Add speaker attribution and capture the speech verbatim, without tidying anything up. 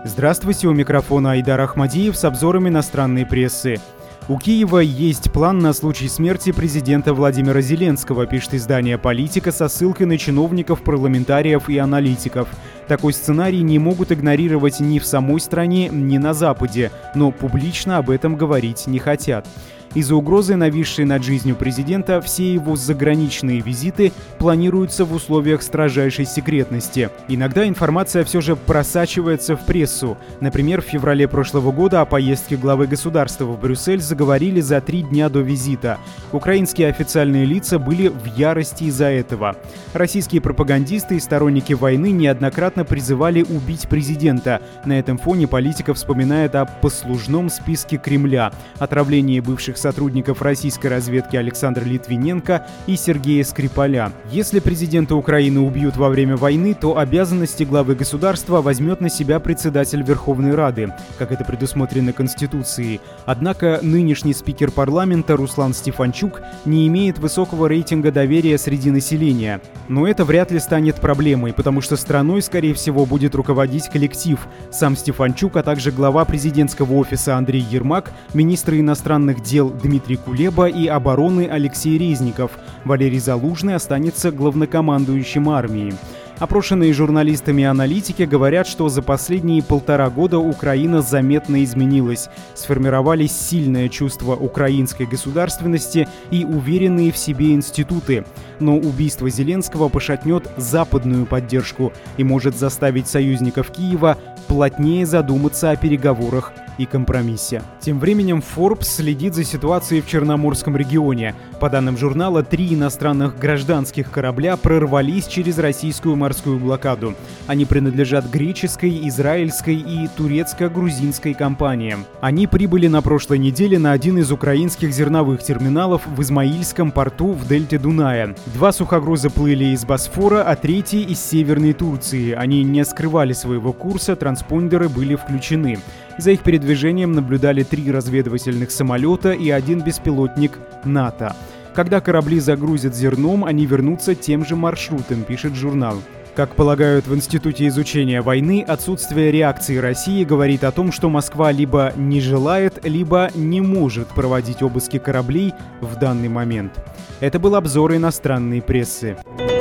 Speaker 1: Здравствуйте, у микрофона Айдар Ахмадиев с обзором иностранной прессы. У Киева есть план на случай смерти президента Владимира Зеленского, пишет издание «Политика» со ссылкой на чиновников, парламентариев и аналитиков. Такой сценарий не могут игнорировать ни в самой стране, ни на Западе, но публично об этом говорить не хотят. Из-за угрозы, нависшей над жизнью президента, все его заграничные визиты планируются в условиях строжайшей секретности. Иногда информация все же просачивается в прессу. Например, в феврале прошлого года о поездке главы государства в Брюссель заговорили за три дня до визита. Украинские официальные лица были в ярости из-за этого. Российские пропагандисты и сторонники войны неоднократно призывали убить президента. На этом фоне «Политика» вспоминает о послужном списке Кремля, отравлении бывших сотрудников российской разведки Александра Литвиненко и Сергея Скрипаля. Если президента Украины убьют во время войны, то обязанности главы государства возьмет на себя председатель Верховной Рады, как это предусмотрено Конституцией. Однако нынешний спикер парламента Руслан Стефанчук не имеет высокого рейтинга доверия среди населения. Но это вряд ли станет проблемой, потому что страной, скорее всего, будет руководить коллектив. Сам Стефанчук, а также глава президентского офиса Андрей Ермак, министры иностранных дел Дмитрий Кулеба и обороны Алексей Резников. Валерий Залужный останется главнокомандующим армией. Опрошенные журналистами и аналитики говорят, что за последние полтора года Украина заметно изменилась. Сформировались сильное чувство украинской государственности и уверенные в себе институты. Но убийство Зеленского пошатнет западную поддержку и может заставить союзников Киева плотнее задуматься о переговорах и компромиссе. Тем временем Forbes следит за ситуацией в Черноморском регионе. По данным журнала, три иностранных гражданских корабля прорвались через российскую морскую блокаду. Они принадлежат греческой, израильской и турецко-грузинской компаниям. Они прибыли на прошлой неделе на один из украинских зерновых терминалов в Измаильском порту в дельте Дуная. Два сухогруза плыли из Босфора, а третий из Северной Турции. Они не скрывали своего курса, транспондеры были включены. За их передвижением наблюдали три разведывательных самолета и один беспилотник НАТО. Когда корабли загрузят зерном, они вернутся тем же маршрутом, пишет журнал. Как полагают в Институте изучения войны, отсутствие реакции России говорит о том, что Москва либо не желает, либо не может проводить обыски кораблей в данный момент. Это был обзор иностранной прессы.